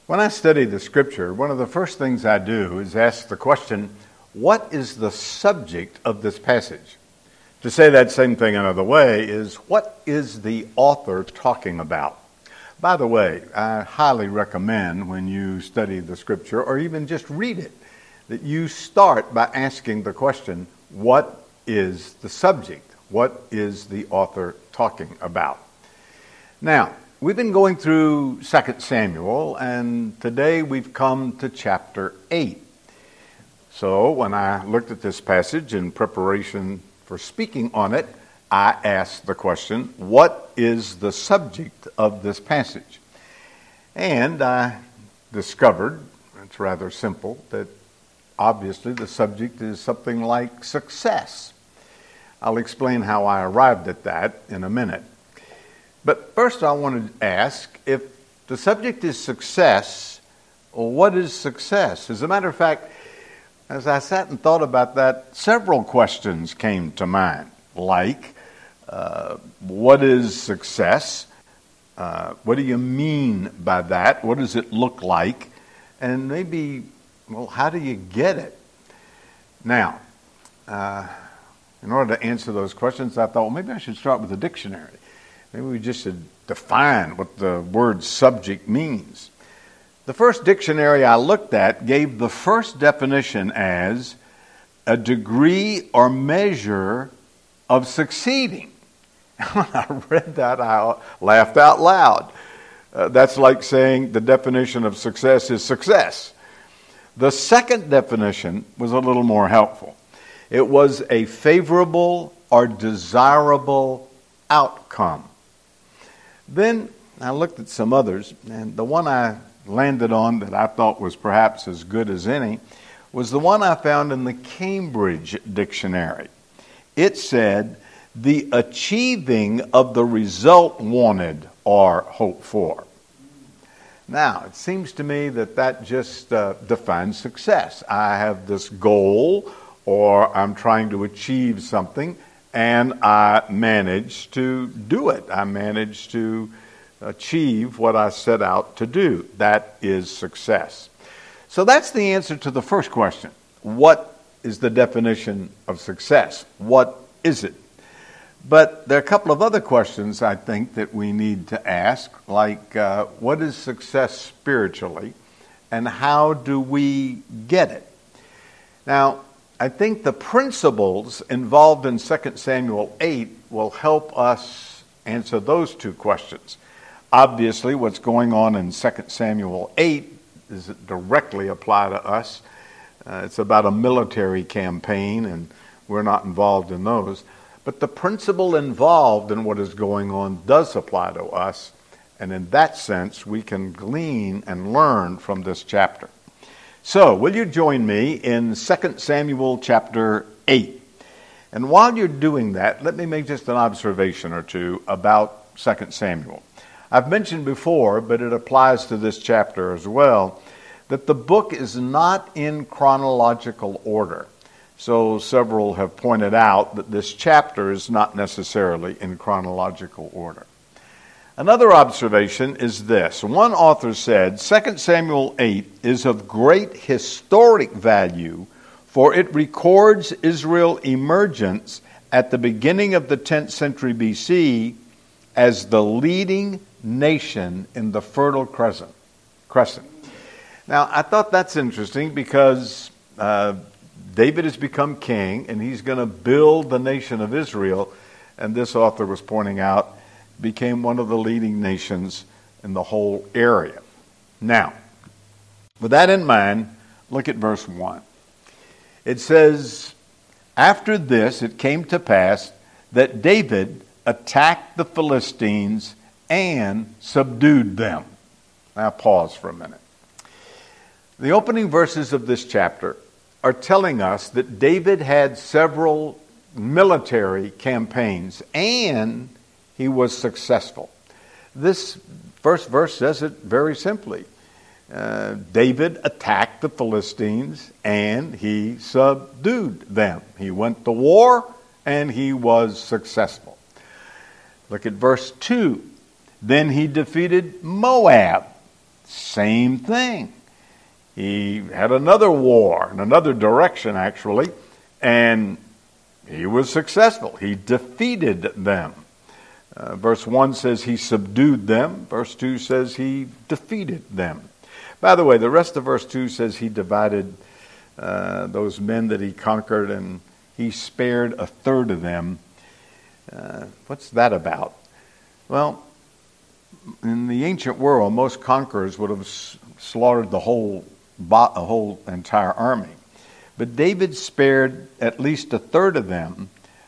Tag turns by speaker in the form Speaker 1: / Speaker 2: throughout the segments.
Speaker 1: When I study the Scripture, one of the first things I do is ask the question, what is the subject of this passage? To say that same thing another way is, what is the author talking about? By the way, I highly recommend when you study the Scripture, or even just read it, that you start by asking the question, what is the subject? What is the author talking about? Now, we've been going through 2 Samuel, and today we've come to chapter 8. So when I looked at this passage in preparation for speaking on it, I asked the question, what is the subject of this passage? And I discovered, it's rather simple, that obviously the subject is something like success. I'll explain how I arrived at that in a minute. But first I want to ask, if the subject is success, what is success? As a matter of fact, as I sat and thought about that, several questions came to mind, like, what is success? What do you mean by that? What does it look like? And maybe, how do you get it? Now, in order to answer those questions, I thought, maybe I should start with a dictionary. Maybe we just should define what the word subject means. The first dictionary I looked at gave the first definition as a degree or measure of succeeding. When I read that, I laughed out loud. That's like saying the definition of success is success. The second definition was a little more helpful. It was a favorable or desirable outcome. Then I looked at some others, and the one I landed on that I thought was perhaps as good as any was the one I found in the Cambridge Dictionary. It said, the achieving of the result wanted or hoped for. Now, it seems to me that just defines success. I have this goal, or I'm trying to achieve something, and I manage to do it. I manage to achieve what I set out to do. That is success. So that's the answer to the first question. What is the definition of success? What is it? But there are a couple of other questions I think that we need to ask, like what is success spiritually, and how do we get it? Now, I think the principles involved in 2 Samuel 8 will help us answer those two questions. Obviously, what's going on in 2 Samuel 8 doesn't directly apply to us. It's about a military campaign, and we're not involved in those. But the principle involved in what is going on does apply to us, and in that sense, we can glean and learn from this chapter. So, will you join me in 2 Samuel chapter 8? And while you're doing that, let me make just an observation or two about 2 Samuel. I've mentioned before, but it applies to this chapter as well, that the book is not in chronological order. So several have pointed out that this chapter is not necessarily in chronological order. Another observation is this. One author said, 2 Samuel 8 is of great historic value, for it records Israel's emergence at the beginning of the 10th century BC as the leading nation in the Fertile Crescent. Now, I thought that's interesting because David has become king, and he's going to build the nation of Israel, and this author was pointing out, became one of the leading nations in the whole area. Now, with that in mind, look at verse 1. It says, after this it came to pass that David attacked the Philistines and subdued them. Now pause for a minute. The opening verses of this chapter are telling us that David had several military campaigns and he was successful. This first verse says it very simply. David attacked the Philistines and he subdued them. He went to war and he was successful. Look at verse 2. Then he defeated Moab. Same thing. He had another war in another direction, actually, and he was successful. He defeated them. Verse 1 says he subdued them. Verse 2 says he defeated them. By the way, the rest of verse 2 says he divided those men that he conquered, and he spared a third of them. What's that about? Well, in the ancient world, most conquerors would have slaughtered the whole entire army. But David spared at least a third of them,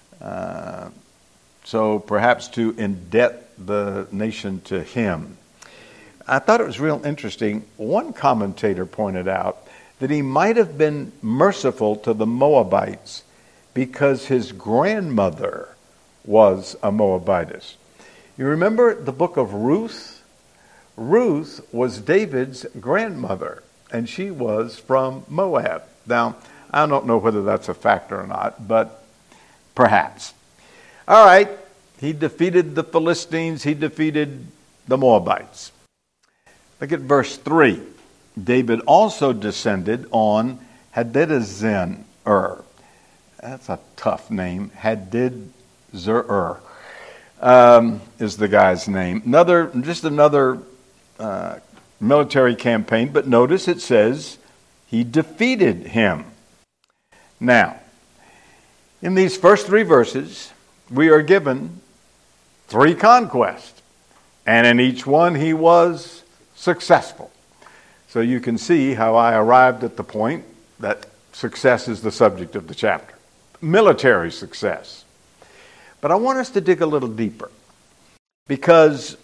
Speaker 1: so perhaps to indebt the nation to him. I thought it was real interesting. One commentator pointed out that he might have been merciful to the Moabites because his grandmother was a Moabitess. You remember the book of Ruth? Ruth was David's grandmother, and she was from Moab. Now, I don't know whether that's a factor or not, but perhaps. All right, he defeated the Philistines, he defeated the Moabites. Look at verse 3. David also descended on Hadadezer. That's a tough name. Hadadezer is the guy's name. Another military campaign, but notice it says he defeated him. Now, in these first 3 verses, we are given 3 conquests, and in each one he was successful. So you can see how I arrived at the point that success is the subject of the chapter. Military success. But I want us to dig a little deeper, because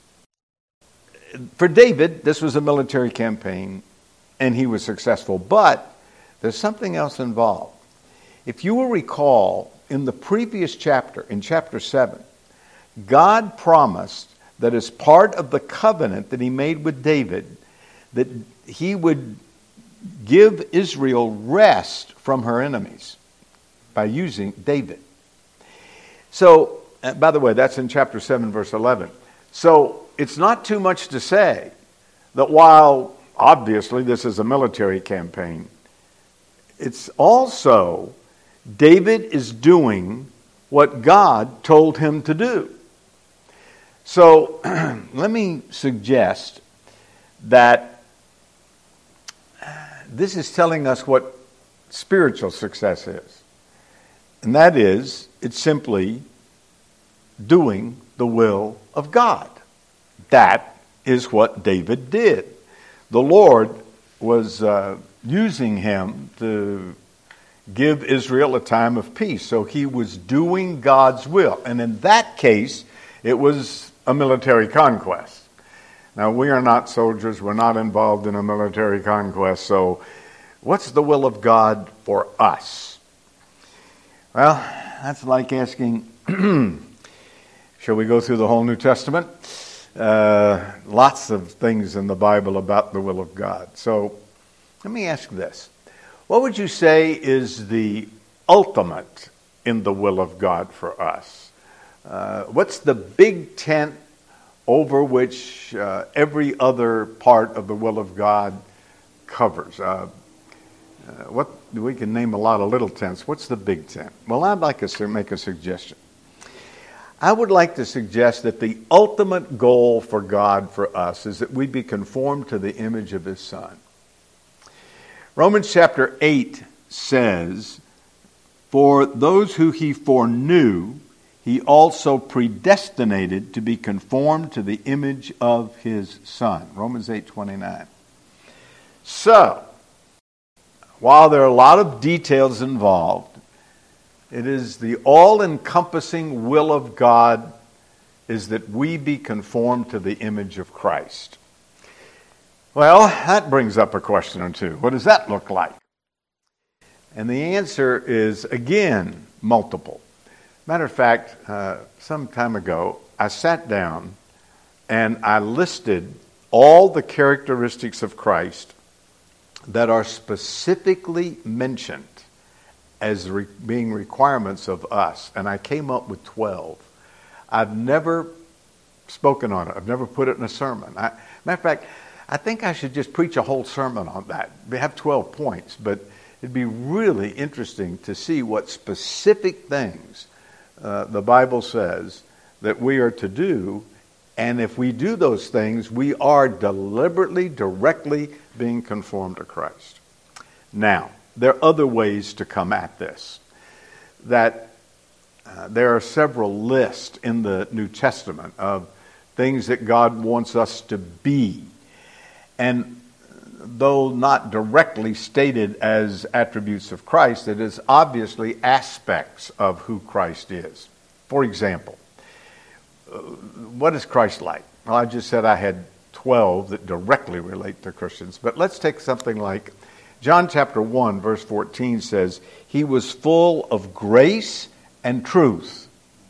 Speaker 1: for David, this was a military campaign, and he was successful. But there's something else involved. If you will recall, in the previous chapter, in chapter 7, God promised that as part of the covenant that he made with David, that he would give Israel rest from her enemies by using David. So, by the way, that's in chapter 7, verse 11. So, it's not too much to say that while obviously this is a military campaign, it's also David is doing what God told him to do. So, let me suggest that this is telling us what spiritual success is. And that is, it's simply doing the will of God. That is what David did. The Lord was using him to give Israel a time of peace. So he was doing God's will. And in that case, it was a military conquest. Now, we are not soldiers. We're not involved in a military conquest. So what's the will of God for us? Well, that's like asking, shall we go through the whole New Testament? Lots of things in the Bible about the will of God. So let me ask this. What would you say is the ultimate in the will of God for us? What's the big tent over which every other part of the will of God covers? We can name a lot of little tents. What's the big tent? Well, I'd like to make a suggestion. I would like to suggest that the ultimate goal for God for us is that we be conformed to the image of His Son. Romans chapter 8 says, "For those who He foreknew, He also predestinated to be conformed to the image of His Son." Romans 8:29. So, while there are a lot of details involved, it is the all-encompassing will of God is that we be conformed to the image of Christ. Well, that brings up a question or two. What does that look like? And the answer is, again, multiple. Matter of fact, some time ago, I sat down and I listed all the characteristics of Christ that are specifically mentioned as being requirements of us. And I came up with 12. I've never spoken on it. I've never put it in a sermon. Matter of fact, I think I should just preach a whole sermon on that. We have 12 points, but it'd be really interesting to see what specific things the Bible says that we are to do. And if we do those things, we are deliberately, directly being conformed to Christ. Now, there are other ways to come at this. There are several lists in the New Testament of things that God wants us to be. And though not directly stated as attributes of Christ, it is obviously aspects of who Christ is. For example, what is Christ like? Well, I just said I had 12 that directly relate to Christians. But let's take something like John chapter 1, verse 14 says, He was full of grace and truth.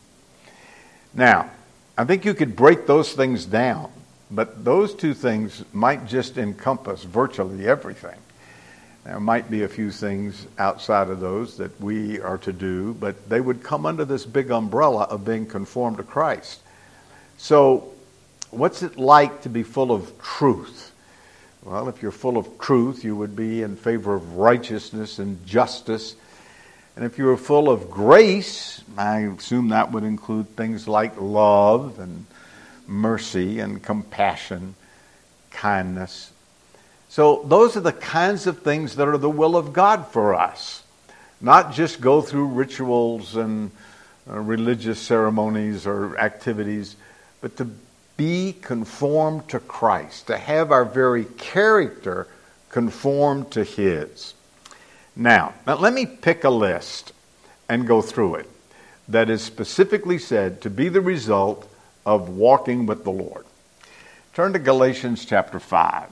Speaker 1: Now, I think you could break those things down, but those two things might just encompass virtually everything. There might be a few things outside of those that we are to do, but they would come under this big umbrella of being conformed to Christ. So, what's it like to be full of truth? Well, if you're full of truth, you would be in favor of righteousness and justice. And if you were full of grace, I assume that would include things like love and mercy and compassion, kindness. So those are the kinds of things that are the will of God for us. Not just go through rituals and religious ceremonies or activities, but to be conformed to Christ, to have our very character conformed to His. Now, let me pick a list and go through it that is specifically said to be the result of walking with the Lord. Turn to Galatians chapter 5.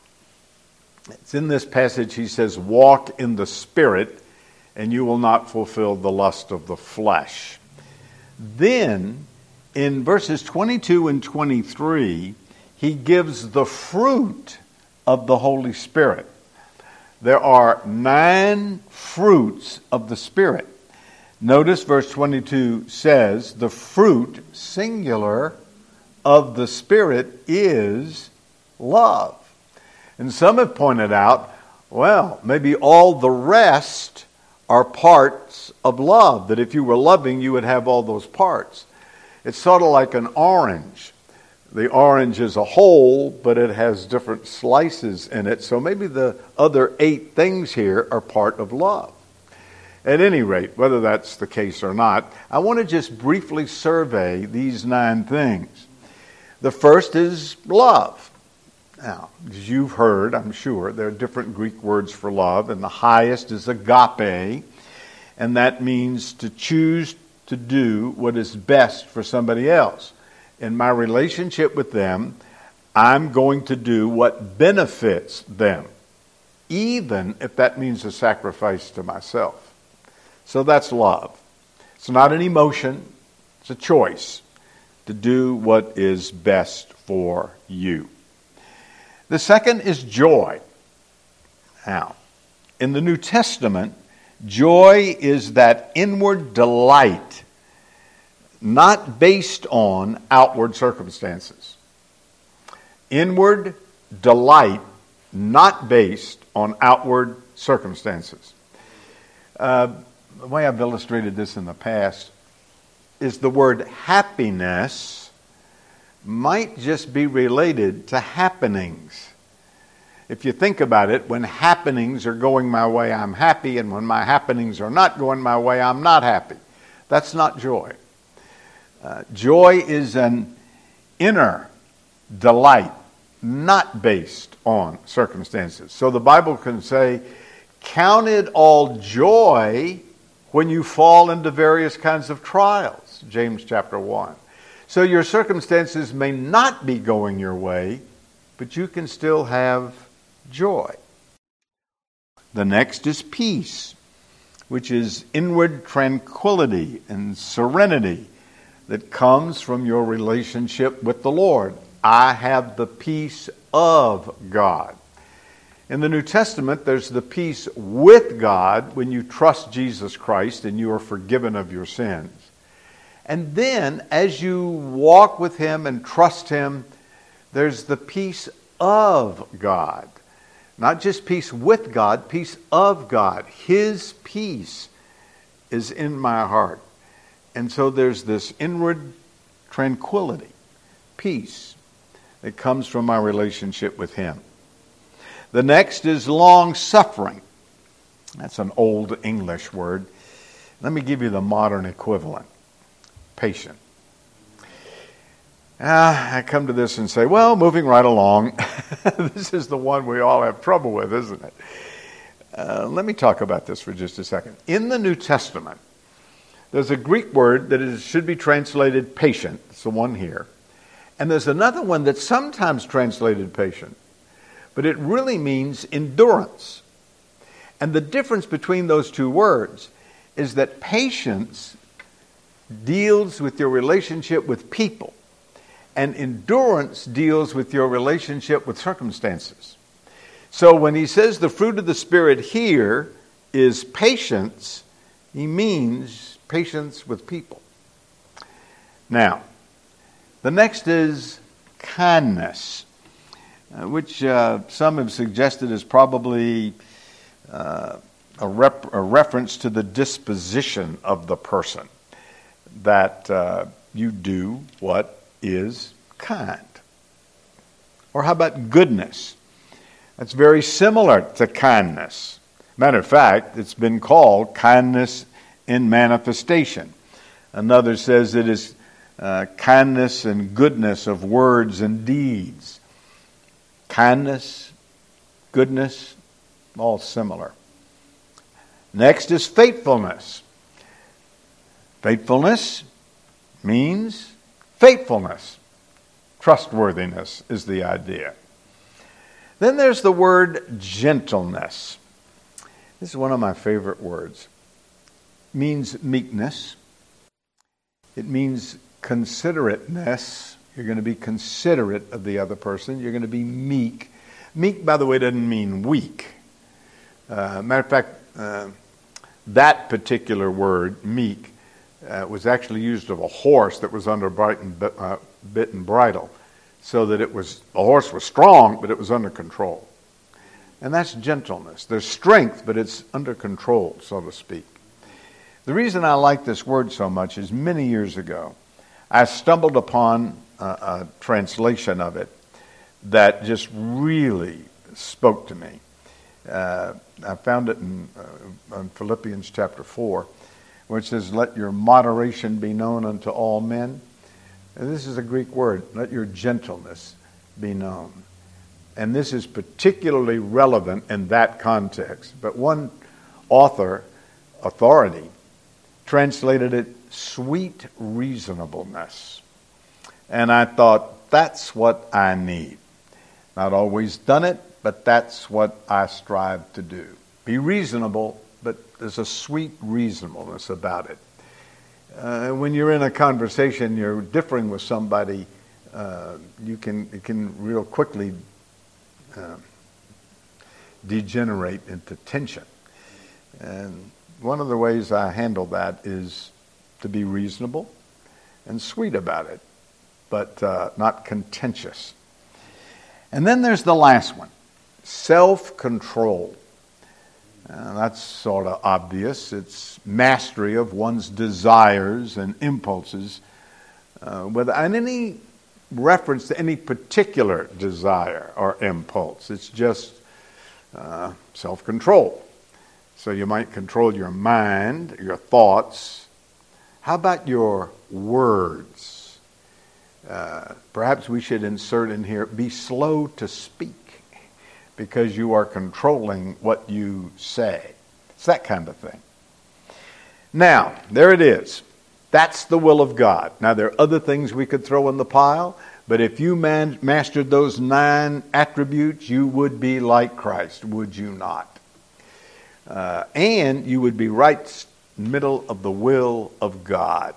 Speaker 1: It's in this passage he says, walk in the Spirit, and you will not fulfill the lust of the flesh. Then, in verses 22 and 23, he gives the fruit of the Holy Spirit. There are 9 fruits of the Spirit. Notice verse 22 says, the fruit, singular, of the Spirit is love. And some have pointed out, well, maybe all the rest are parts of love, that if you were loving, you would have all those parts. It's sort of like an orange. The orange is a whole, but it has different slices in it. So maybe the other 8 things here are part of love. At any rate, whether that's the case or not, I want to just briefly survey these 9 things. The first is love. Now, as you've heard, I'm sure, there are different Greek words for love, and the highest is agape, and that means to choose to do what is best for somebody else. In my relationship with them, I'm going to do what benefits them, even if that means a sacrifice to myself. So that's love. It's not an emotion, it's a choice to do what is best for you. The second is joy. Now, in the New Testament, joy is that inward delight not based on outward circumstances. Inward delight not based on outward circumstances. The way I've illustrated this in the past is the word happiness might just be related to happenings. If you think about it, when happenings are going my way, I'm happy, and when my happenings are not going my way, I'm not happy. That's not joy. Joy is an inner delight, not based on circumstances. So the Bible can say, count it all joy when you fall into various kinds of trials, James chapter 1. So your circumstances may not be going your way, but you can still have joy. The next is peace, which is inward tranquility and serenity that comes from your relationship with the Lord. I have the peace of God. In the New Testament, there's the peace with God when you trust Jesus Christ and you are forgiven of your sins. And then, as you walk with Him and trust Him, there's the peace of God. Not just peace with God, peace of God. His peace is in my heart. And so there's this inward tranquility, peace, that comes from my relationship with Him. The next is long-suffering. That's an old English word. Let me give you the modern equivalent. Patient. I come to this and say, well, moving right along, this is the one we all have trouble with, isn't it? Let me talk about this for just a second. In the New Testament, there's a Greek word that should be translated patient. It's the one here. And there's another one that's sometimes translated patient, but it really means endurance. And the difference between those two words is that patience deals with your relationship with people, and endurance deals with your relationship with circumstances. So when he says the fruit of the Spirit here is patience, he means patience with people. Now, the next is kindness, which some have suggested is probably a reference to the disposition of the person, that you do what is kind. Or how about goodness? That's very similar to kindness. Matter of fact, it's been called kindness in manifestation. Another says it is kindness and goodness of words and deeds. Kindness, goodness, all similar. Next is faithfulness. Faithfulness means faithfulness. Trustworthiness is the idea. Then there's the word gentleness. This is one of my favorite words. It means meekness. It means considerateness. You're going to be considerate of the other person. You're going to be meek. Meek, by the way, doesn't mean weak. Matter of fact, that particular word, meek, was actually used of a horse that was under bit and bridle, so that the horse was strong, but it was under control. And that's gentleness. There's strength, but it's under control, so to speak. The reason I like this word so much is many years ago, I stumbled upon a translation of it that just really spoke to me. I found it in Philippians chapter 4, where it says, let your moderation be known unto all men. And this is a Greek word, let your gentleness be known. And this is particularly relevant in that context. But one authority, translated it sweet reasonableness. And I thought, that's what I need. Not always done it, but that's what I strive to do. Be reasonable, but there's a sweet reasonableness about it. When you're in a conversation, you're differing with somebody, it can real quickly degenerate into tension. And one of the ways I handle that is to be reasonable and sweet about it, but not contentious. And then there's the last one, self-control. That's sort of obvious. It's mastery of one's desires and impulses without any reference to any particular desire or impulse. It's just self-control. So you might control your mind, your thoughts. How about your words? Perhaps we should insert in here, be slow to speak, because you are controlling what you say. It's that kind of thing. Now, there it is. That's the will of God. Now, there are other things we could throw in the pile, but if you mastered those 9 attributes, you would be like Christ, would you not? And you would be right middle of the will of God.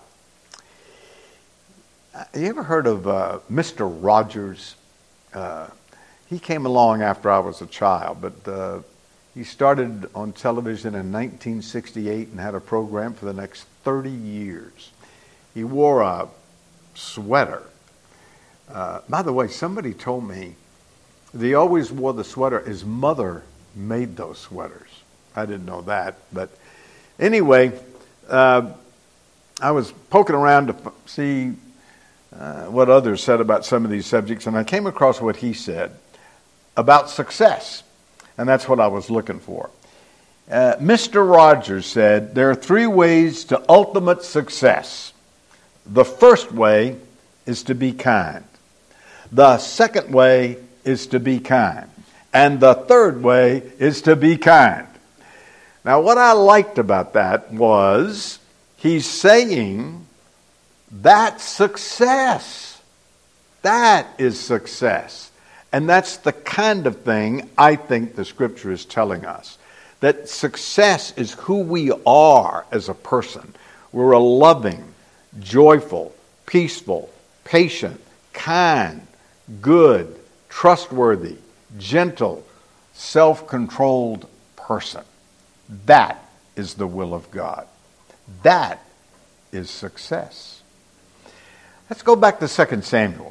Speaker 1: You ever heard of Mr. Rogers? He came along after I was a child, but he started on television in 1968 and had a program for the next 30 years. He wore a sweater. By the way, somebody told me He always wore the sweater. His mother made those sweaters. I didn't know that. But anyway, I was poking around to see what others said about some of these subjects, and I came across what he said about success. And that's what I was looking for. Mr. Rogers said, there are 3 ways to ultimate success. The first way is to be kind. The second way is to be kind. And the third way is to be kind. Now, what I liked about that was he's saying that's success. That is success. And that's the kind of thing I think the Scripture is telling us. That success is who we are as a person. We're a loving, joyful, peaceful, patient, kind, good, trustworthy, gentle, self-controlled person. That is the will of God. That is success. Let's go back to 2 Samuel.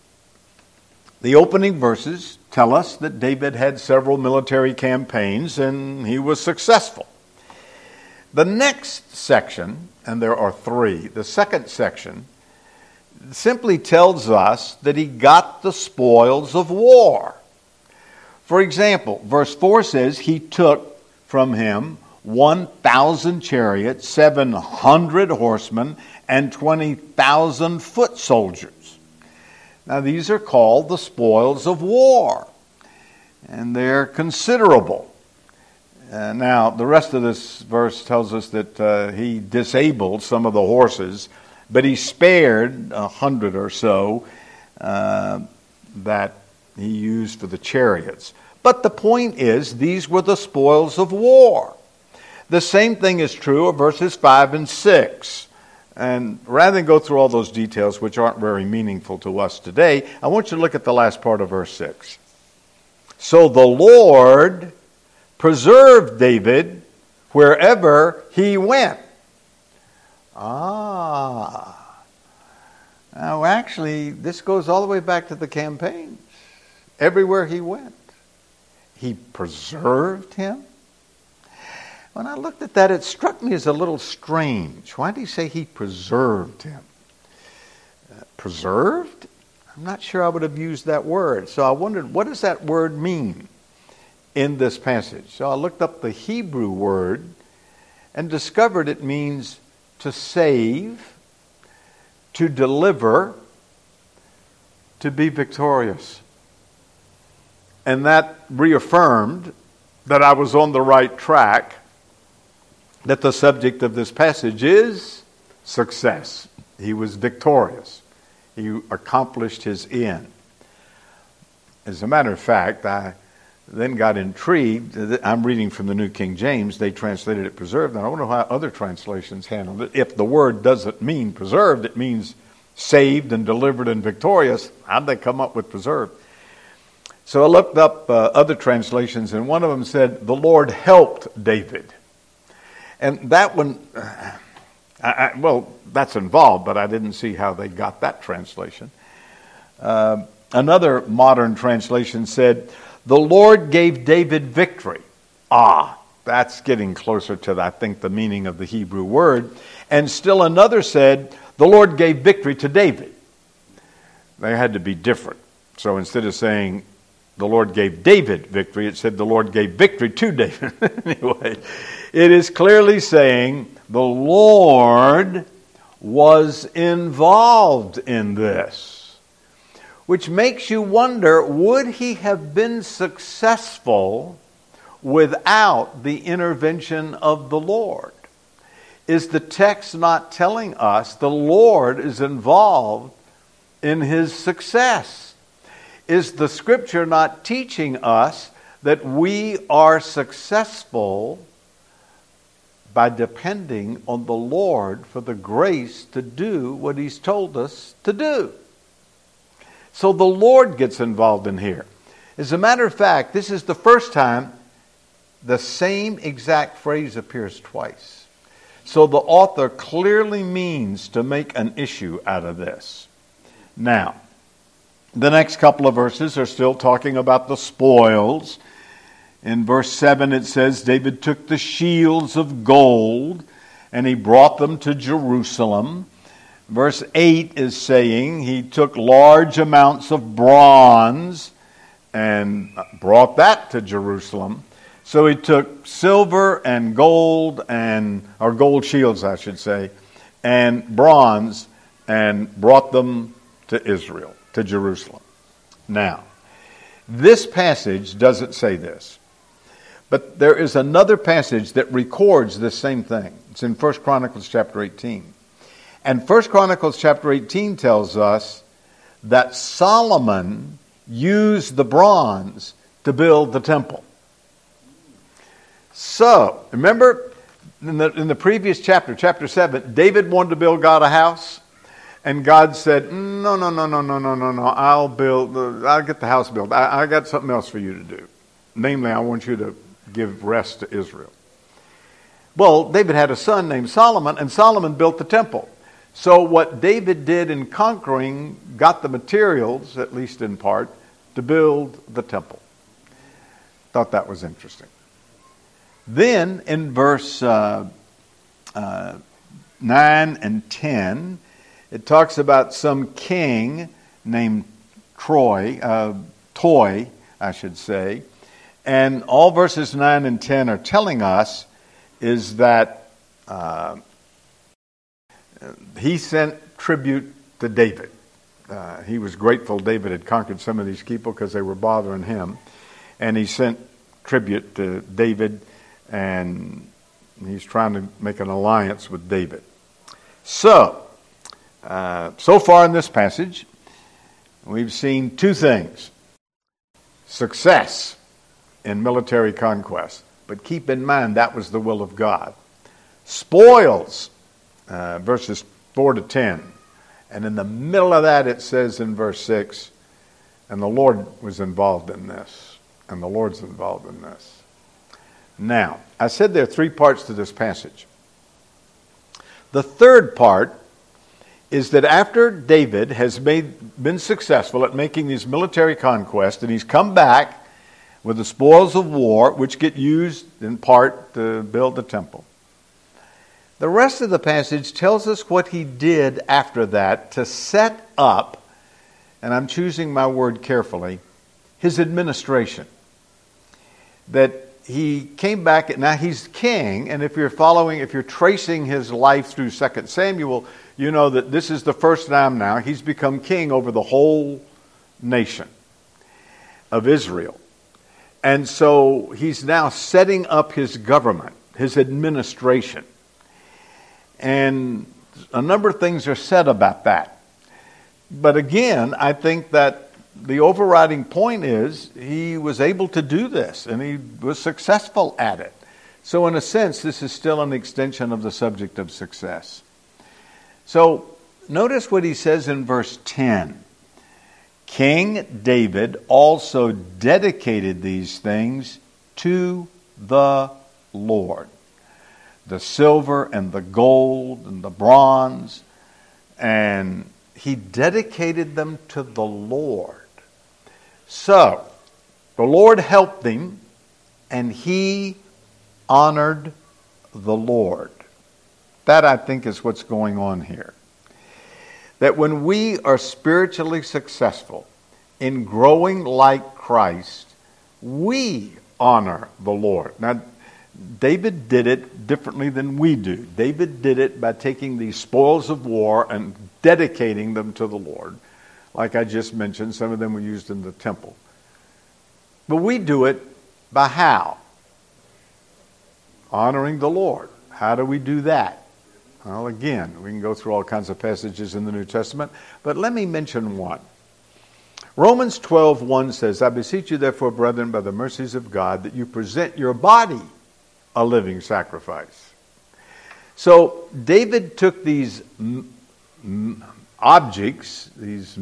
Speaker 1: The opening verses tell us that David had several military campaigns and he was successful. The next section, and there are 3, the second section simply tells us that he got the spoils of war. For example, verse 4 says he took from him 1,000 chariots, 700 horsemen, and 20,000 foot soldiers. Now, these are called the spoils of war, and they're considerable. Now, the rest of this verse tells us that he disabled some of the horses, but he spared 100 or so that he used for the chariots. But the point is, these were the spoils of war. The same thing is true of verses 5 and 6. And rather than go through all those details, which aren't very meaningful to us today, I want you to look at the last part of verse 6. So the Lord preserved David wherever he went. Now actually, this goes all the way back to the campaigns. Everywhere he went, he preserved him. When I looked at that, it struck me as a little strange. Why did he say he preserved him? Preserved? I'm not sure I would have used that word. So I wondered, what does that word mean in this passage? So I looked up the Hebrew word and discovered it means to save, to deliver, to be victorious. And that reaffirmed that I was on the right track, that the subject of this passage is success. He was victorious. He accomplished his end. As a matter of fact, I then got intrigued. I'm reading from the New King James. They translated it preserved. And I wonder how other translations handled it. If the word doesn't mean preserved, it means saved and delivered and victorious. How'd they come up with preserved? So I looked up other translations, and one of them said, the Lord helped David. And that one, that's involved, but I didn't see how they got that translation. Another modern translation said, the Lord gave David victory. That's getting closer to, I think, the meaning of the Hebrew word. And still another said, the Lord gave victory to David. They had to be different. So instead of saying, the Lord gave David victory, it said the Lord gave victory to David. Anyway, it is clearly saying the Lord was involved in this. Which makes you wonder, would he have been successful without the intervention of the Lord? Is the text not telling us the Lord is involved in his success? Is the Scripture not teaching us that we are successful by depending on the Lord for the grace to do what he's told us to do? So the Lord gets involved in here. As a matter of fact, this is the first time the same exact phrase appears twice. So the author clearly means to make an issue out of this. Now, The next couple of verses are still talking about the spoils. In verse 7 it says, David took the shields of gold and he brought them to Jerusalem. Verse 8 is saying he took large amounts of bronze and brought that to Jerusalem. So he took silver and gold, or gold shields I should say, and bronze and brought them to Israel, to Jerusalem. Now, this passage doesn't say this. But there is another passage that records this same thing. It's in 1 Chronicles chapter 18. And 1 Chronicles chapter 18 tells us that Solomon used the bronze to build the temple. So, remember in the previous chapter, chapter 7, David wanted to build God a house. And God said, no, I'll get the house built. I got something else for you to do. Namely, I want you to give rest to Israel. Well, David had a son named Solomon, and Solomon built the temple. So what David did in conquering got the materials, at least in part, to build the temple. Thought that was interesting. Then in verse 9 and 10, it talks about some king named Toy, I should say. And all verses 9 and 10 are telling us is that he sent tribute to David. He was grateful David had conquered some of these people because they were bothering him. And he sent tribute to David, and he's trying to make an alliance with David. So far in this passage, we've seen two things. Success in military conquest. But keep in mind, that was the will of God. Spoils, verses 4 to 10. And in the middle of that, it says in verse 6, and the Lord was involved in this. And the Lord's involved in this. Now, I said there are three parts to this passage. The third part is that after David has been successful at making these military conquests, and he's come back with the spoils of war, which get used in part to build the temple. The rest of the passage tells us what he did after that to set up, and I'm choosing my word carefully, his administration. That he came back, and now he's king, and if you're tracing his life through 2 Samuel, you know that this is the first time now he's become king over the whole nation of Israel. And so he's now setting up his government, his administration. And a number of things are said about that. But again, I think that the overriding point is he was able to do this, and he was successful at it. So in a sense, this is still an extension of the subject of success. So notice what he says in verse 10. King David also dedicated these things to the Lord. The silver and the gold and the bronze. And he dedicated them to the Lord. So, the Lord helped him, and he honored the Lord. That, I think, is what's going on here. That when we are spiritually successful in growing like Christ, we honor the Lord. Now, David did it differently than we do. David did it by taking these spoils of war and dedicating them to the Lord. Like I just mentioned, some of them were used in the temple. But we do it by how? Honoring the Lord. How do we do that? Well, again, we can go through all kinds of passages in the New Testament, but let me mention one. Romans 12:1 says, I beseech you therefore, brethren, by the mercies of God, that you present your body a living sacrifice. So David took these objects, these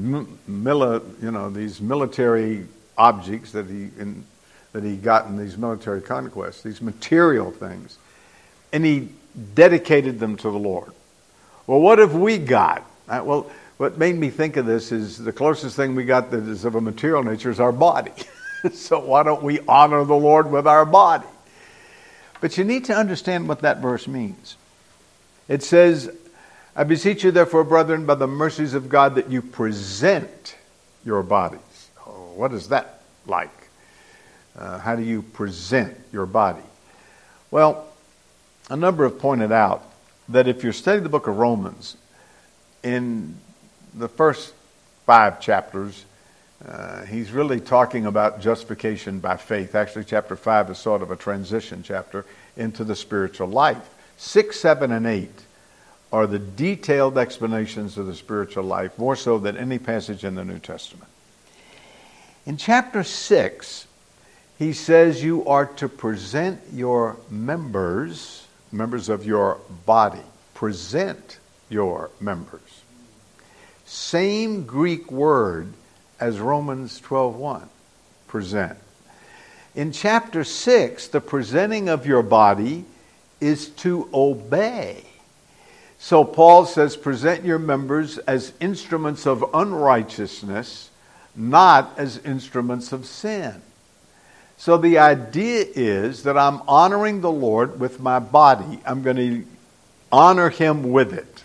Speaker 1: military objects that he got in these military conquests, these material things, and he dedicated them to the Lord. Well, what have we got? Well, What made me think of this is the closest thing we got that is of a material nature is our body. So why don't we honor the Lord with our body? But you need to understand what that verse means. It says, I beseech you therefore, brethren, by the mercies of God, that you present your bodies. Oh, what is that like? How do you present your body? Well, a number have pointed out that if you study the book of Romans, in the first 5 chapters, he's really talking about justification by faith. Actually, chapter 5 is sort of a transition chapter into the spiritual life. 6, 7, and 8 are the detailed explanations of the spiritual life, more so than any passage in the New Testament. In chapter 6, he says you are to present your members of your body. Present your members. Same Greek word as Romans 12:1, present. In chapter 6, the presenting of your body is to obey. So Paul says, present your members as instruments of unrighteousness, not as instruments of sin. So the idea is that I'm honoring the Lord with my body. I'm going to honor Him with it.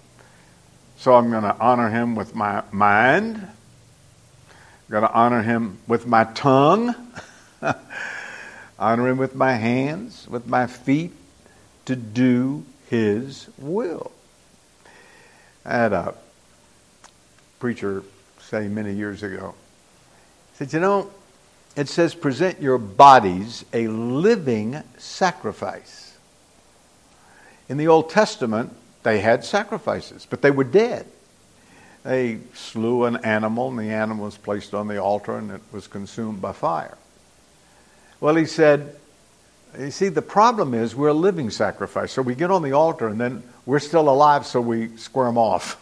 Speaker 1: So I'm going to honor Him with my mind. I'm going to honor Him with my tongue. Honor Him with my hands, with my feet, to do His will. I had a preacher say many years ago, he said, it says present your bodies a living sacrifice. In the Old Testament, they had sacrifices, but they were dead. They slew an animal, and the animal was placed on the altar, and it was consumed by fire. Well, he said, you see, the problem is we're a living sacrifice. So we get on the altar, and then we're still alive, so we squirm off.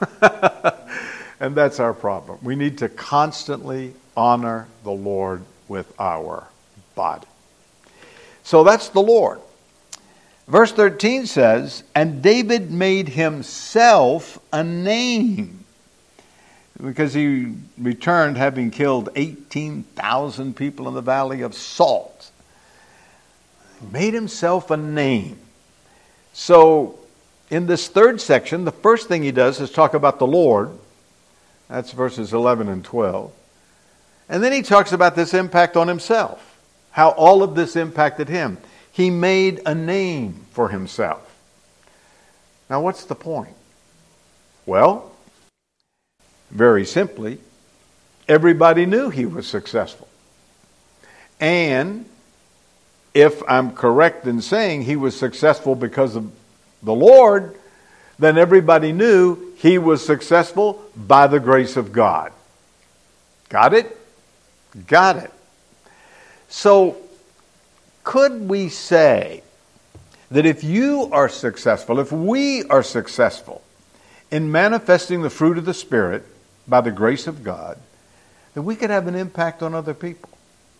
Speaker 1: And that's our problem. We need to constantly honor the Lord with our body. So that's the Lord. Verse 13 says, and David made himself a name, because he returned having killed 18,000 people in the valley of Salt. He made himself a name. So in this third section, the first thing he does is talk about the Lord. That's verses 11 and 12. And then he talks about this impact on himself, how all of this impacted him. He made a name for himself. Now, what's the point? Well, very simply, everybody knew he was successful. And if I'm correct in saying he was successful because of the Lord, then everybody knew he was successful by the grace of God. Got it? Got it. So, could we say that if you are successful, if we are successful in manifesting the fruit of the Spirit by the grace of God, that we could have an impact on other people?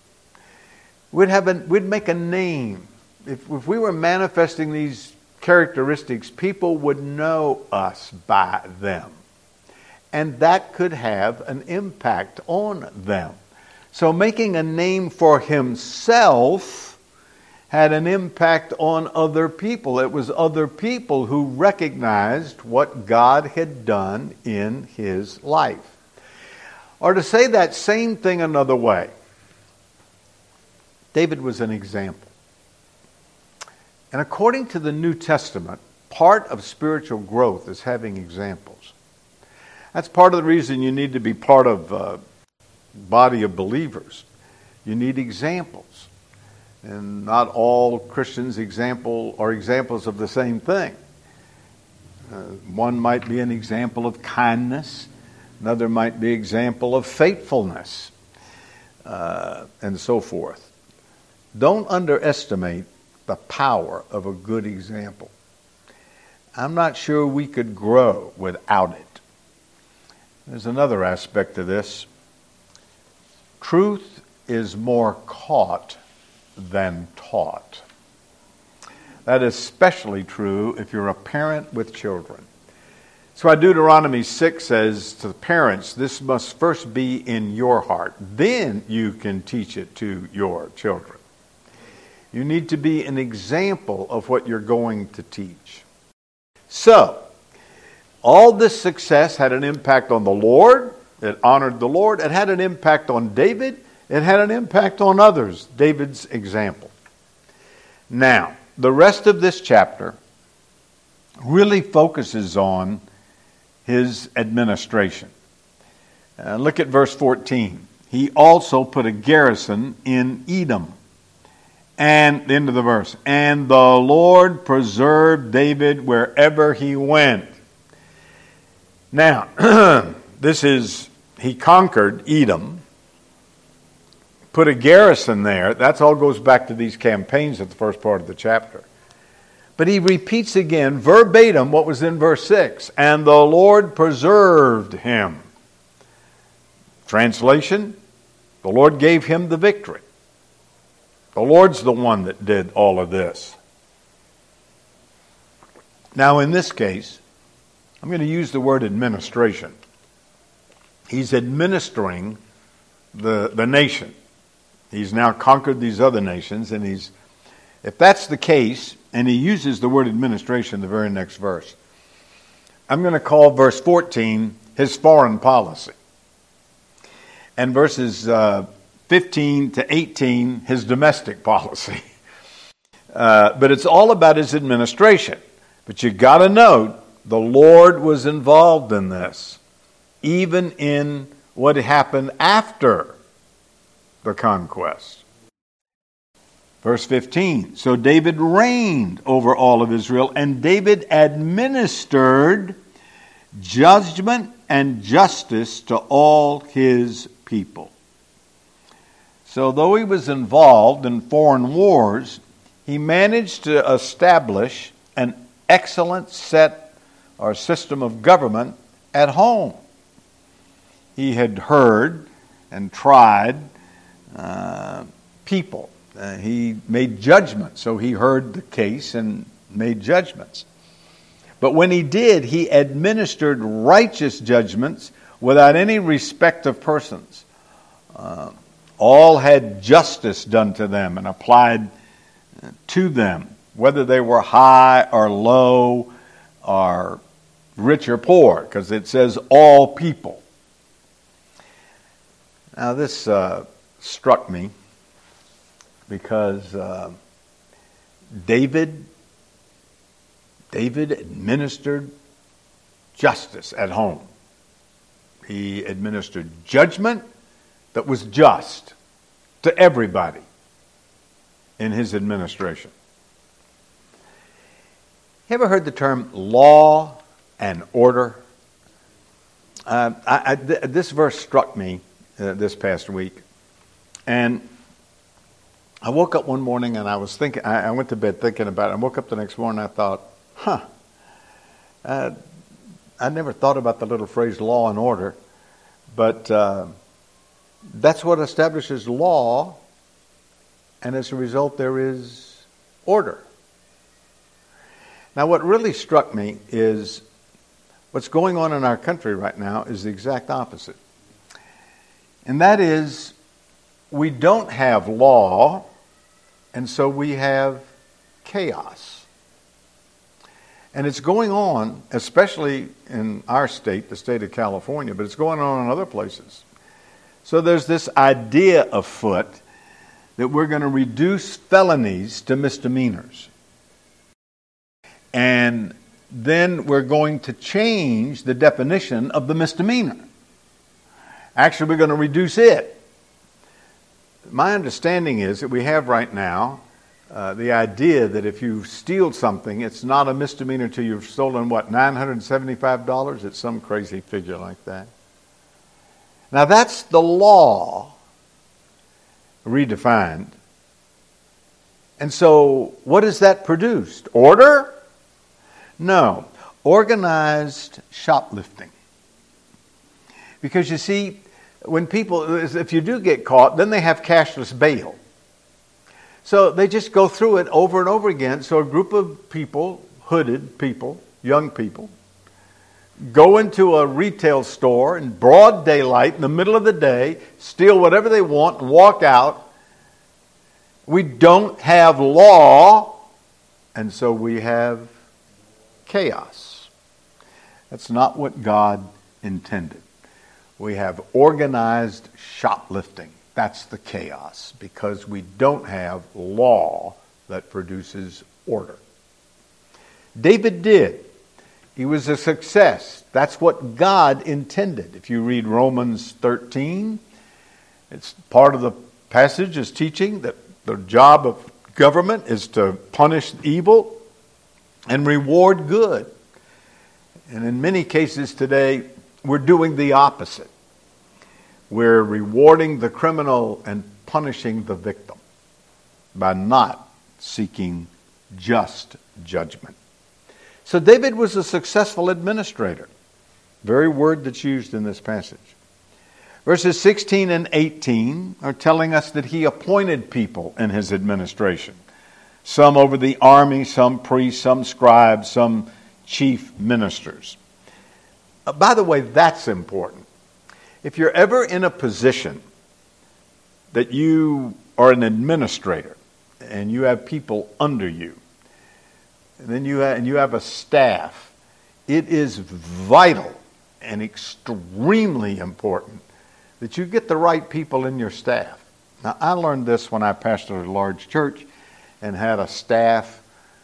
Speaker 1: We'd make a name. If we were manifesting these characteristics, people would know us by them. And that could have an impact on them. So making a name for himself had an impact on other people. It was other people who recognized what God had done in his life. Or to say that same thing another way, David was an example. And according to the New Testament, part of spiritual growth is having examples. That's part of the reason you need to be part of a body of believers. You need examples. And not all Christians are examples of the same thing. One might be an example of kindness. Another might be an example of faithfulness. And so forth. Don't underestimate the power of a good example. I'm not sure we could grow without it. There's another aspect to this. Truth is more caught than taught. That is especially true if you're a parent with children. That's why Deuteronomy 6 says to the parents, this must first be in your heart. Then you can teach it to your children. You need to be an example of what you're going to teach. So, all this success had an impact on the Lord. It honored the Lord. It had an impact on David. It had an impact on others. David's example. Now, the rest of this chapter really focuses on his administration. Look at verse 14. He also put a garrison in Edom. And the end of the verse. And the Lord preserved David wherever he went. Now, he conquered Edom, put a garrison there. That all goes back to these campaigns at the first part of the chapter. But he repeats again, verbatim, what was in verse 6. And the Lord preserved him. Translation, the Lord gave him the victory. The Lord's the one that did all of this. Now, in this case, I'm going to use the word administration. He's administering the nation. He's now conquered these other nations, and if that's the case, and he uses the word administration in the very next verse, I'm going to call verse 14 his foreign policy. And verses 15 to 18, his domestic policy. But it's all about his administration. But you got to note, the Lord was involved in this, even in what happened after the conquest. Verse 15, so David reigned over all of Israel, and David administered judgment and justice to all his people. So though he was involved in foreign wars, he managed to establish an excellent set or system of government at home. He had heard and tried people. He made judgments, so he heard the case and made judgments. But when he did, he administered righteous judgments without any respect of persons. All had justice done to them and applied to them, whether they were high or low or rich or poor, because it says all people. Now this struck me because David administered justice at home. He administered judgment that was just to everybody in his administration. You ever heard the term law and order? This verse struck me this past week. And I woke up one morning and I was thinking, I went to bed thinking about it. I woke up the next morning and I thought, I never thought about the little phrase law and order, but that's what establishes law, and as a result there is order. Now what really struck me is what's going on in our country right now is the exact opposite. And that is, we don't have law, and so we have chaos. And it's going on, especially in our state, the state of California, but it's going on in other places. So there's this idea afoot that we're going to reduce felonies to misdemeanors. And then we're going to change the definition of the misdemeanor. Actually, we're going to reduce it. My understanding is that we have right now the idea that if you steal something, it's not a misdemeanor till you've stolen, $975? It's some crazy figure like that. Now that's the law redefined. And so what has that produced? Order? No. Organized shoplifting. Because you see, when people, if you do get caught, then they have cashless bail. So they just go through it over and over again. So a group of people, hooded people, young people, go into a retail store in broad daylight in the middle of the day, steal whatever they want, and walk out. We don't have law, and so we have chaos. That's not what God intended. We have organized shoplifting. That's the chaos, because we don't have law that produces order. David did. He was a success. That's what God intended. If you read Romans 13, it's part of the passage is teaching that the job of government is to punish evil and reward good. And in many cases today, we're doing the opposite. We're rewarding the criminal and punishing the victim by not seeking just judgment. So David was a successful administrator. Very word that's used in this passage. Verses 16 and 18 are telling us that he appointed people in his administration. Some over the army, some priests, some scribes, some chief ministers. By the way, that's important. If you're ever in a position that you are an administrator and you have people under you, and then you have a staff, it is vital and extremely important that you get the right people in your staff. Now, I learned this when I pastored a large church and had a staff,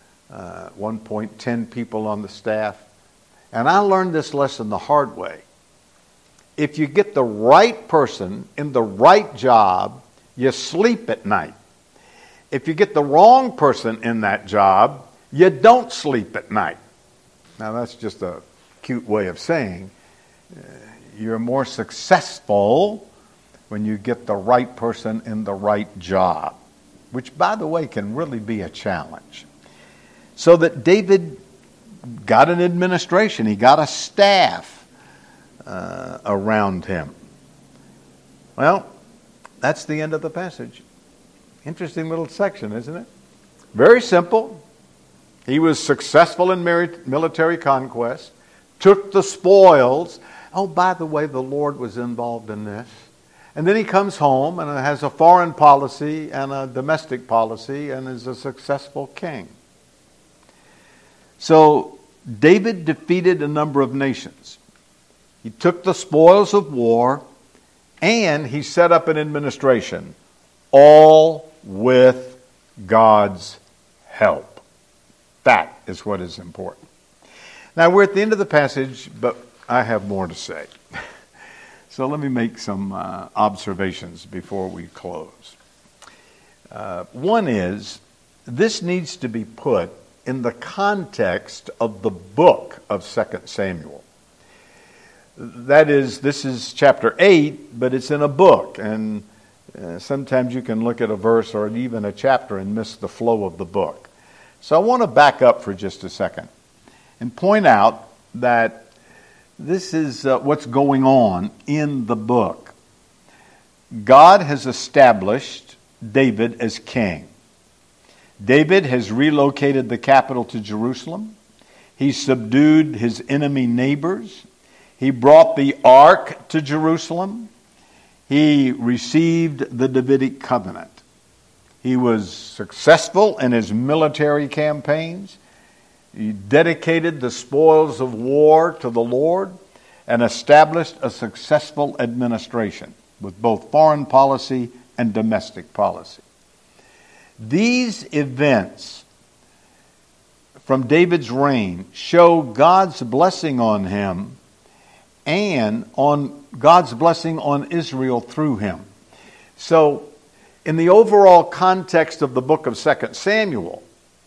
Speaker 1: 1.10 people on the staff. And I learned this lesson the hard way. If you get the right person in the right job, you sleep at night. If you get the wrong person in that job, you don't sleep at night. Now, that's just a cute way of saying you're more successful when you get the right person in the right job, which, by the way, can really be a challenge. So that David got an administration. He got a staff around him. Well, that's the end of the passage. Interesting little section, isn't it? Very simple. He was successful in military conquest, took the spoils. Oh, by the way, the Lord was involved in this. And then he comes home and has a foreign policy and a domestic policy and is a successful king. So David defeated a number of nations. He took the spoils of war and he set up an administration, all with God's help. That is what is important. Now, we're at the end of the passage, but I have more to say. So let me make some observations before we close. One is, this needs to be put in the context of the book of 2 Samuel. That is, this is chapter 8, but it's in a book. And sometimes you can look at a verse or even a chapter and miss the flow of the book. So I want to back up for just a second and point out that this is what's going on in the book. God has established David as king. David has relocated the capital to Jerusalem. He subdued his enemy neighbors. He brought the ark to Jerusalem. He received the Davidic covenant. He was successful in his military campaigns. He dedicated the spoils of war to the Lord and established a successful administration with both foreign policy and domestic policy. These events from David's reign show God's blessing on him and on God's blessing on Israel through him. So, in the overall context of the book of 2 Samuel,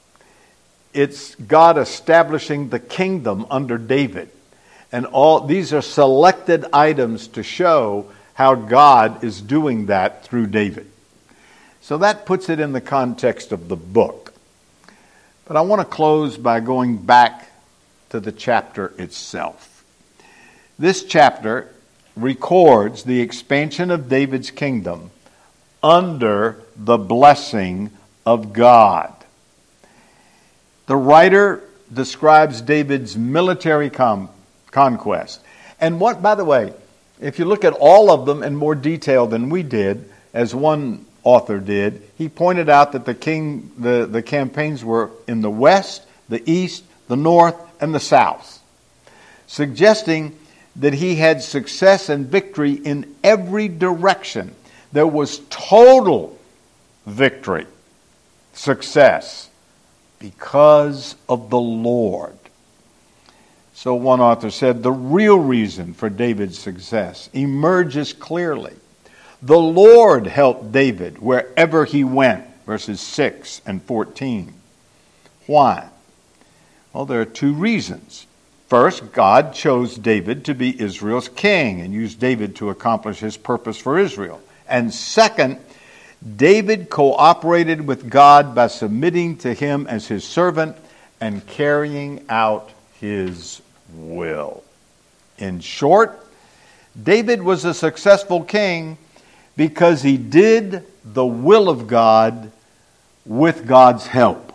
Speaker 1: it's God establishing the kingdom under David. And all these are selected items to show how God is doing that through David. So that puts it in the context of the book. But I want to close by going back to the chapter itself. This chapter records the expansion of David's kingdom under the blessing of God. The writer describes David's military conquest. And what, by the way, if you look at all of them in more detail than we did, as one author did, he pointed out that the campaigns were in the west, the east, the north, and the south, suggesting that he had success and victory in every direction. There was total victory, success, because of the Lord. So one author said, the real reason for David's success emerges clearly. The Lord helped David wherever he went, verses 6 and 14. Why? Well, there are two reasons. First, God chose David to be Israel's king and used David to accomplish his purpose for Israel. And second, David cooperated with God by submitting to him as his servant and carrying out his will. In short, David was a successful king because he did the will of God with God's help.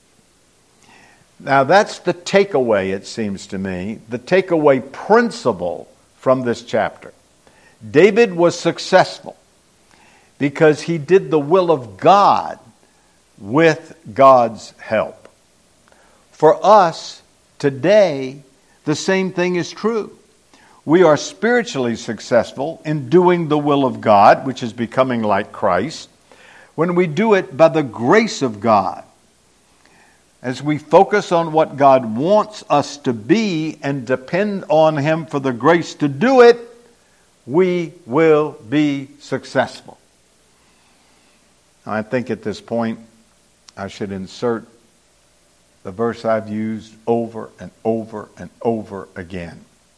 Speaker 1: Now that's the takeaway, it seems to me, the takeaway principle from this chapter. David was successful because he did the will of God with God's help. For us today, the same thing is true. We are spiritually successful in doing the will of God, which is becoming like Christ, when we do it by the grace of God. As we focus on what God wants us to be and depend on Him for the grace to do it, we will be successful. I think at this point I should insert the verse I've used over and over and over again.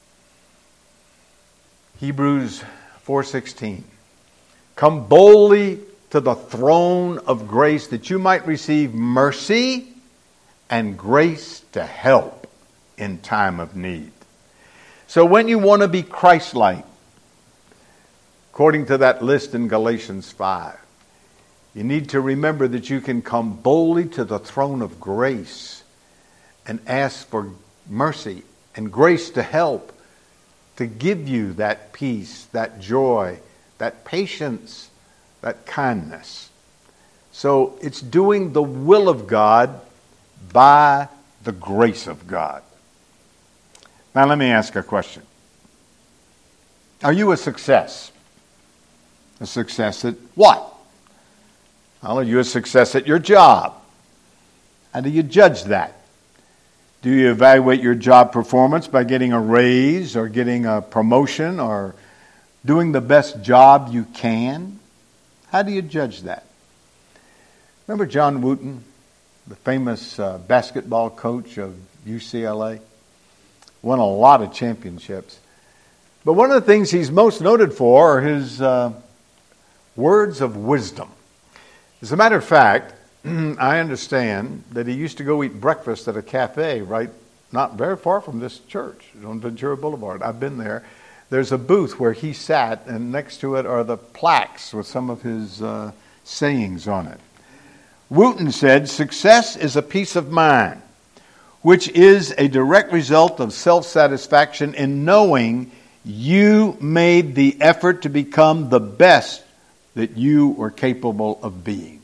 Speaker 1: Hebrews 4:16. Come boldly to the throne of grace that you might receive mercy and grace to help in time of need. So when you want to be Christ-like, according to that list in Galatians 5, you need to remember that you can come boldly to the throne of grace and ask for mercy and grace to help, to give you that peace, that joy, that patience, that kindness. So it's doing the will of God by the grace of God. Now let me ask a question. Are you a success? A success at what? Well, are you a success at your job? How do you judge that? Do you evaluate your job performance by getting a raise or getting a promotion or doing the best job you can? How do you judge that? Remember John Wooten, the famous basketball coach of UCLA? Won a lot of championships. But one of the things he's most noted for are his words of wisdom. As a matter of fact, I understand that he used to go eat breakfast at a cafe right not very far from this church on Ventura Boulevard. I've been there. There's a booth where he sat, and next to it are the plaques with some of his sayings on it. Wooten said, success is a peace of mind, which is a direct result of self-satisfaction in knowing you made the effort to become the best that you were capable of being.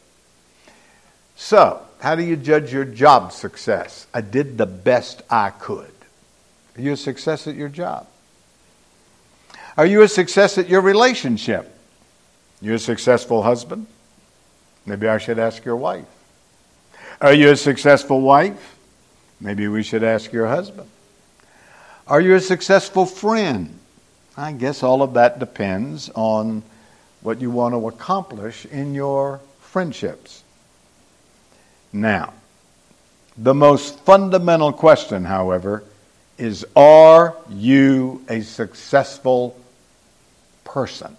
Speaker 1: So, how do you judge your job success? I did the best I could. Are you a success at your job? Are you a success at your relationship? You're a successful husband? Maybe I should ask your wife. Are you a successful wife? Maybe we should ask your husband. Are you a successful friend? I guess all of that depends on what you want to accomplish in your friendships. Now, the most fundamental question, however, is, are you a successful person?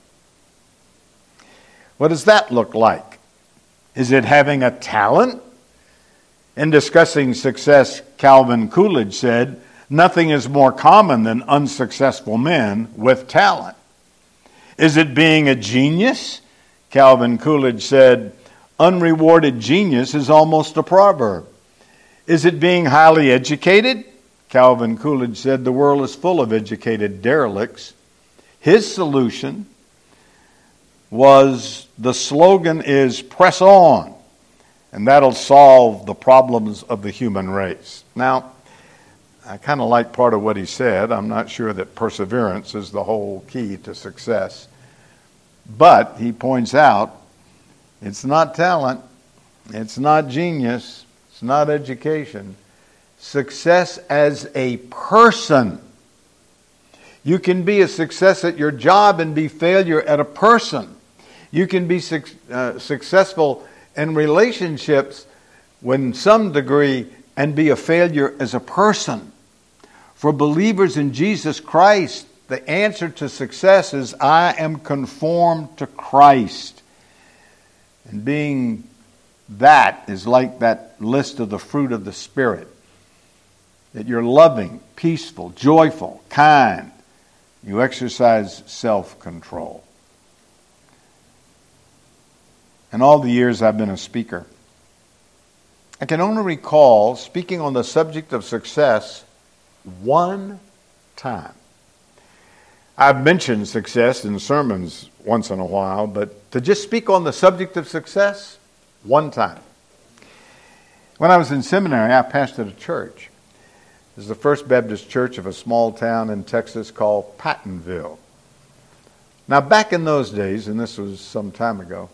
Speaker 1: What does that look like? Is it having a talent? In discussing success, Calvin Coolidge said, nothing is more common than unsuccessful men with talent. Is it being a genius? Calvin Coolidge said, unrewarded genius is almost a proverb. Is it being highly educated? Calvin Coolidge said, the world is full of educated derelicts. His solution was, the slogan is, press on, and that'll solve the problems of the human race. Now, I kind of like part of what he said. I'm not sure that perseverance is the whole key to success. But he points out, it's not talent, it's not genius, it's not education. Success as a person. You can be a success at your job and be failure at a person. You can be successful in relationships in some degree and be a failure as a person. For believers in Jesus Christ, the answer to success is, I am conformed to Christ. And being that is like that list of the fruit of the Spirit. That you're loving, peaceful, joyful, kind. You exercise self-control. In all the years I've been a speaker, I can only recall speaking on the subject of success one time. I've mentioned success in sermons once in a while, but to just speak on the subject of success, one time. When I was in seminary, I pastored a church. It was the First Baptist Church of a small town in Texas called Pattonville. Now, back in those days, and this was some time ago,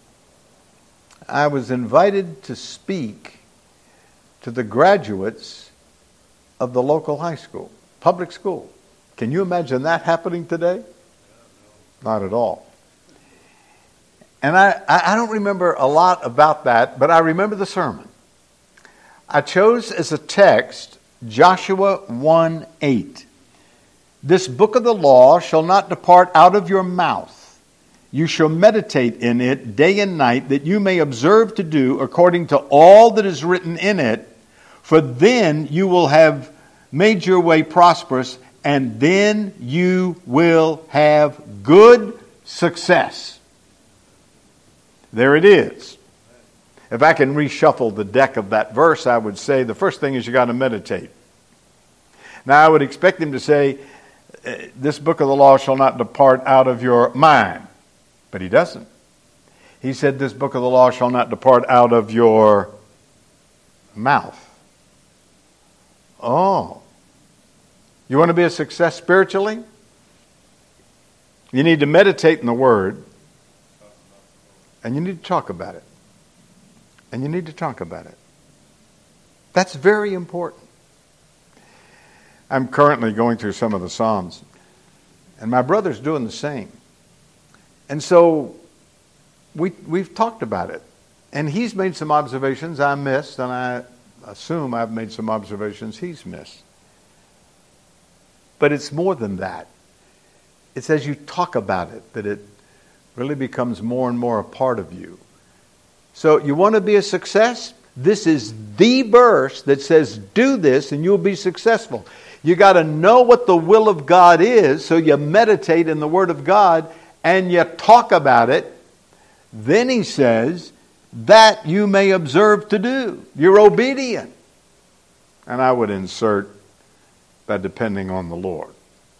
Speaker 1: I was invited to speak to the graduates of the local high school, public school. Can you imagine that happening today? Not at all. And I don't remember a lot about that, but I remember the sermon. I chose as a text Joshua 1:8. This book of the law shall not depart out of your mouth. You shall meditate in it day and night, that you may observe to do according to all that is written in it. For then you will have made your way prosperous, and then you will have good success. There it is. If I can reshuffle the deck of that verse, I would say the first thing is you got to meditate. Now, I would expect him to say, this book of the law shall not depart out of your mind. But he doesn't. He said, this book of the law shall not depart out of your mouth. Oh. You want to be a success spiritually? You need to meditate in the Word. And you need to talk about it. And you need to talk about it. That's very important. I'm currently going through some of the Psalms. And my brother's doing the same. And so we've talked about it. And he's made some observations I missed, and I assume I've made some observations he's missed. But it's more than that. It's as you talk about it that it really becomes more and more a part of you. So you want to be a success? This is the verse that says do this and you'll be successful. You got to know what the will of God is, so you meditate in the Word of God and you talk about it. Then he says that you may observe to do. You're obedient. And I would insert that depending on the Lord.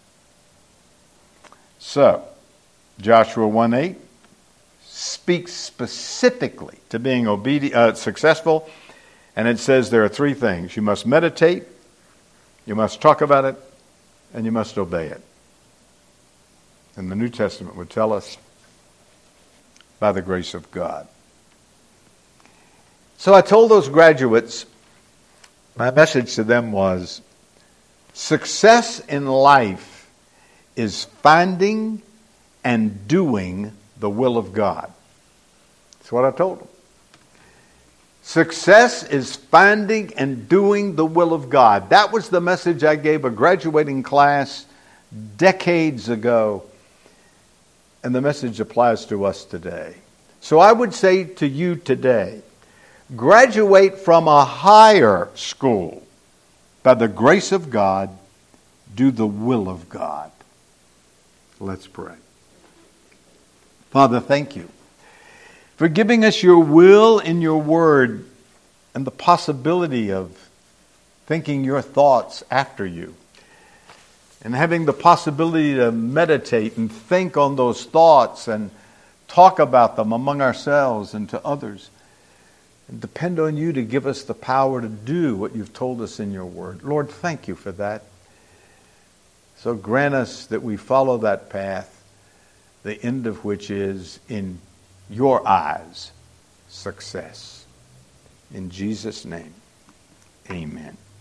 Speaker 1: So, Joshua 1:8 speaks specifically to being successful. And it says there are three things. You must meditate, you must talk about it, and you must obey it. And the New Testament would tell us, by the grace of God. So I told those graduates, my message to them was, success in life is finding and doing the will of God. That's what I told them. Success is finding and doing the will of God. That was the message I gave a graduating class decades ago. And the message applies to us today. So I would say to you today, graduate from a higher school. By the grace of God, do the will of God. Let's pray. Father, thank you for giving us your will in your word and the possibility of thinking your thoughts after you, and having the possibility to meditate and think on those thoughts and talk about them among ourselves and to others. And depend on you to give us the power to do what you've told us in your word. Lord, thank you for that. So grant us that we follow that path, the end of which is, in your eyes, success. In Jesus' name, amen.